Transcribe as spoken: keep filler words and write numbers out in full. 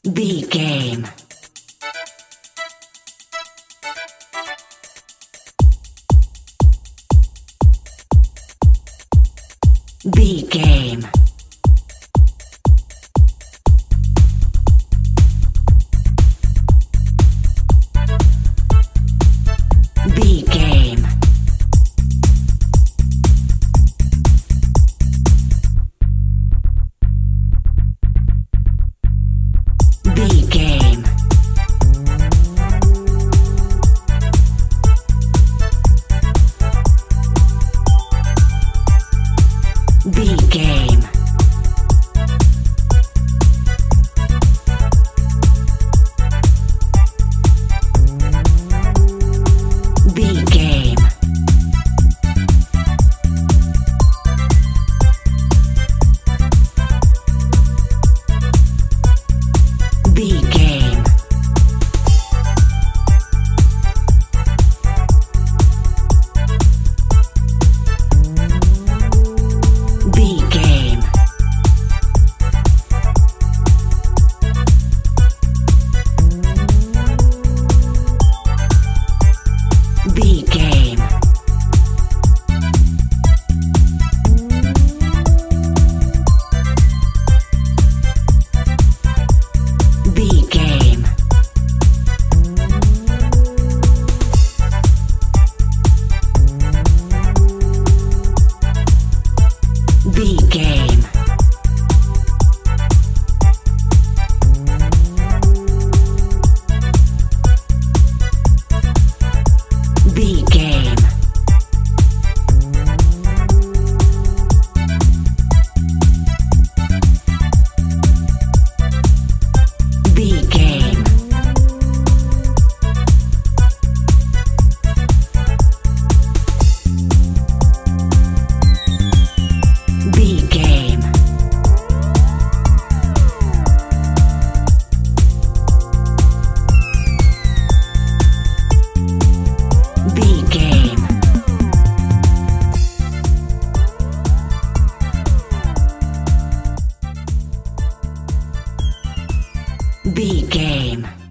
B game. B game. B game. B game. B game. B game. B game. B game. B game. B game. B game. B game. B game. B game. B game. B game.